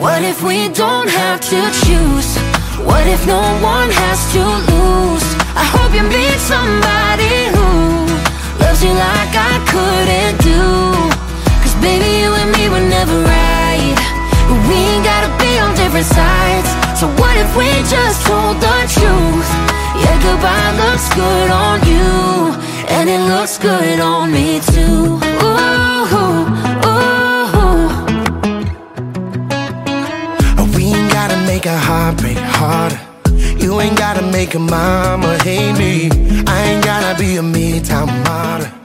What if we don't have to choose? What if no one has to lose? I hope you meet somebody who loves you like I couldn't do. Cause baby, you and me were never right, but we ain't gotta be on different sides. So what if we just told the truth? Yeah, goodbye looks good on you, and it looks good on me too. Ooh, ooh. We ain't gotta make a heartbreak harder. You ain't gotta make a mama hate me. I ain't gotta be a midtown model.